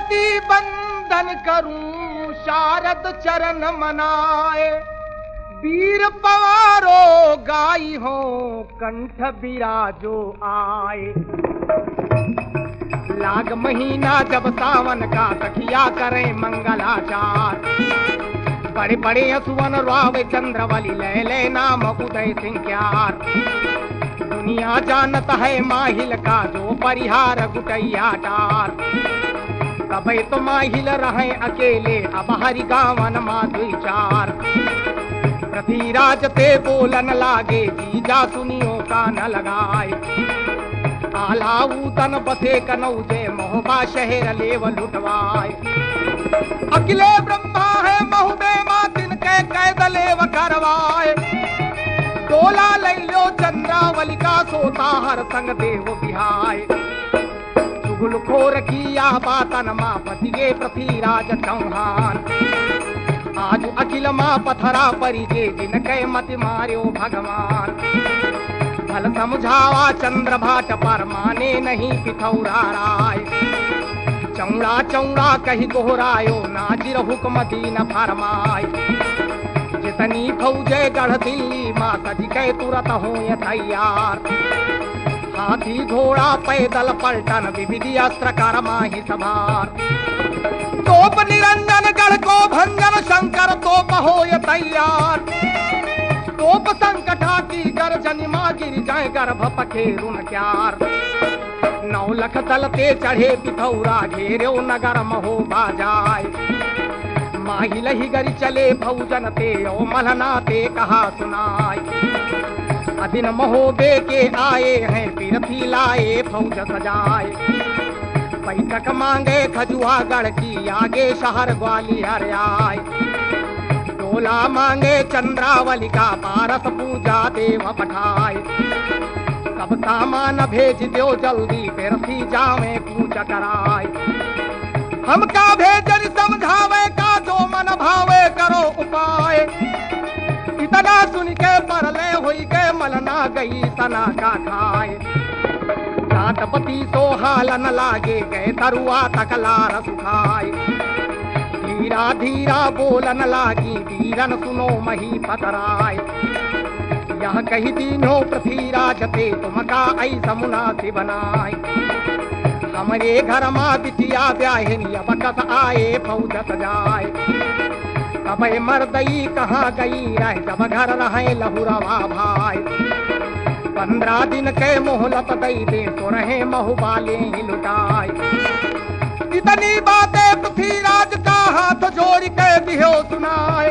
विनती बंदन करूं शारद चरण मनाए। वीर पवारो गाई हो कंठ बिराजो आए। लाग महीना जब सावन का सखिया करे मंगलाचार। बड़े बड़े असुवन रावे चंद्रवली ले ले नाम उदय सिंह क्यार। दुनिया जानत है माहिल का जो परिहार गुटैया टार। कभी तो माहिल रहे अकेले अब हरि गावन माधुई चार। पृथ्वीराज ते बोलन लागे जीजा सुनियो का न लगाए। आलाऊ तन बसे कनौजे मोहबा शहर लेव लुटवाए। अखिले ब्रह्मा है महुबे मातिन के कैद लेव करवाए। डोला ले लो चंद्रावली का सोता हर संग देव बिहाय। चुगल खोर किया बातन माँ पतिगे पृथ्वीराज चौहान। आज अखिल माँ पथरा परिजे जिनके मत मार्यो भगवान। फल समझावा चंद्र भाट पर माने नहीं पिथौरा राय। चौड़ा चौड़ा कही दोहरायो नाजिर हुक्म दीन फरमाय। जितनी फौजे गढ़ दिल्ली माँ सज के तुरत हो तैयार। हाथी घोड़ा पैदल पलटन विविधि अस्त्र कर माही सवार। तोप निरंजन गढ़ को भंजन शंकर तोप हो तैयार। तोप संकटा की गर्जन माँ गिर जाए गर्भ पखेरुन क्यार। 9 लख दल ते चढ़े पिथौरा घेरे नगर महो बाजाए। माहिल ही गरी चले फौजन ते ओ मलहना ते कहा सुनाए। अदिन महोबे के आए हैं पीरथी लाए फौज सजाए। बैठक मांगे खजुआगढ़ की आगे शहर ग्वालियर आए। डोला मांगे चंद्रावली का पारस पूजा देव पठाए। सब सामान भेज दो जल्दी पीरथी जावे पूछ कराए। हमका भेजन समझावे का जो मन भावे करो उपाय। इतना सुन के परले हुई के मलना गई सना का खाए। जातपति तो हाल न लागे गए तरुआ तकलार सुखाए। धीरा धीरा बोलन लागी वीरन सुनो मही पतराय। यह कही दीनो पृथ्वीराज ते तुमका ऐसा मुनासिब बनाए। हमरे घर माँ बिटिया ब्याहिनी अब कस आए फौज सजाए। कबे मर्दई कहाँ गई रह जब घर रहे लहुरवा भाई। 15 दिन के मोहलत दई दे तो रहे महुबाले ही लुटाए। इतनी बातें पृथ्वीराज का हाथ जोड़ के दियो सुनाए।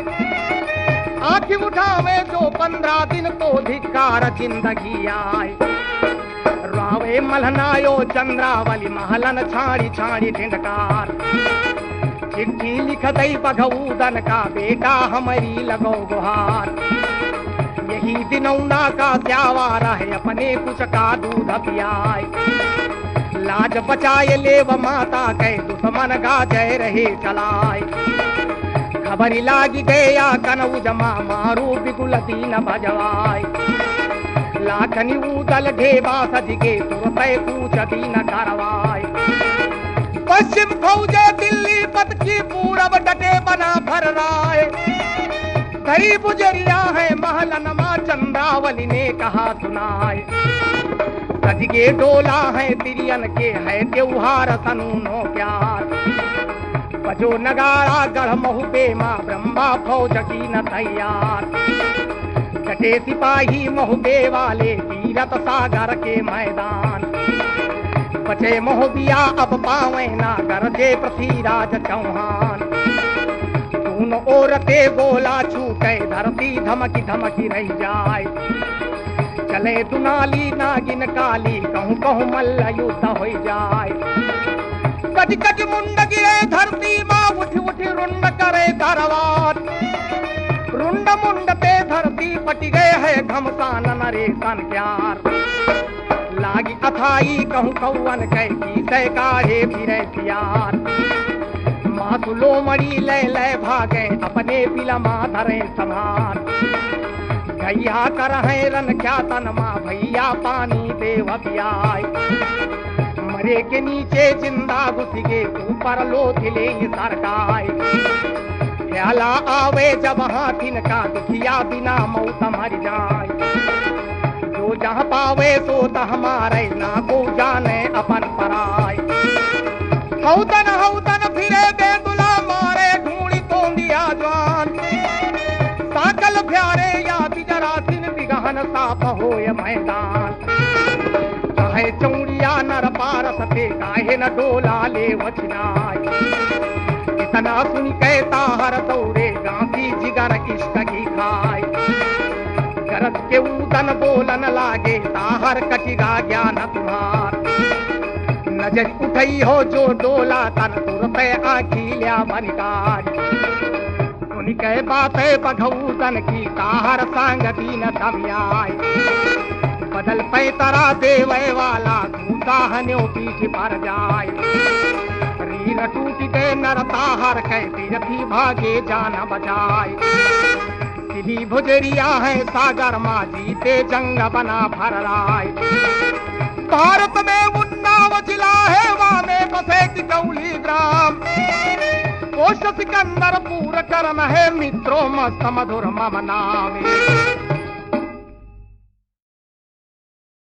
आँख उठावे जो 15 दिन तो धिक्कार जिंदगी आए। रावे मलहनायो चंद्रावली महलन छाड़ी छाड़ी ढिंडकार। चिट्ठी लिख दई बघऊदन का बेटा हमारी लगो गुहार। यही दिनौना का त्यावार है अपने कुछ का दूध पियाए। लाज बचाए लेव माता के दुश्मन गाजे रहे चलाए। खबरी लागी गया कनौज माँ मारू बिगुल दीन भजवाए। लाखनी उदल ढेबा सजगे तुरते कूच दीन करवाए। पश्चिम फौजे दिल्ली पत की पूरब डटे बना भर राय। धरी बुजरिया है महलन माँ चंद्रावली ने कहा सुनाए। सजगे डोला है तिरियन के है त्योहार सनूनो प्यार। बजो नगाड़ा गढ़ महुबे माँ ब्रह्मा फौज की न तैयार। डटे सिपाही महुबे वाले तीरथ सागर के मैदान। बचे मोहबिया अब पावे ना गरजे पृथ्वीराज चौहान। दोनों औरते गोला छूटे धरती धमकी धमकी रह जाए। चले दुनाली नागिन काली कहूँ कहूँ मल्ल युद्ध हो जाए। कट कट मुंड गिरे धरती माँ उठ उठ रुंड करे दरबार। रुंड मुंड पे धरती पट गए है घमसान नरेशन प्यार। लागी अथाई कहूँ कौवन कैसी से काढ़े फिरे प्यार। मासुलो मड़ी ले ले भागे अपने पिलमा धरे समान। गैया कर है रन क्या तन माँ भैया पानी देव पियाय। मरे के नीचे जिंदा घुस के ऊपर लोथ लेंगे सरकार। ख्याला आवे जब हाथिन का दुखिया बिना मौत मर जाए। जो जहाँ पावे सो हमारे ना को जाने अपन पराय। हौतन फिरे बेंदुला मारे ढूंढी तोंदिया जवान। साकल प्यारे या बिजरासिन बिगहन साफ होय मैदान। चाहे चौड़िया नर पारस ते काहे न डोला ले वचनाय। इतना सुन कहता हर दौड़े गांधी जिगर इष्ट की खाए। गरज के उदन बोलन लागे ताहर कटिगा ज्ञान तुम्हार। नजर उठई हो जो डोला तन तुरते आखिल्या बनकार। सुन कह बातें बघऊदन की ताहर सांगती न समयाय। बदल पैतरा देवे वाला दूता हन्यो पीठ पर जाए। रीन टूट गए नरता हर कह तीरथी भागे जान बचाए। सिली भुजरिया है सागर माँ जीते जंग बना भर राय। भारत में उन्नाव जिला है वहाँ में बसे टिकौली ग्राम। पोष सिकंदर पूर करम है मित्रों मस्त मधुर मम नामे।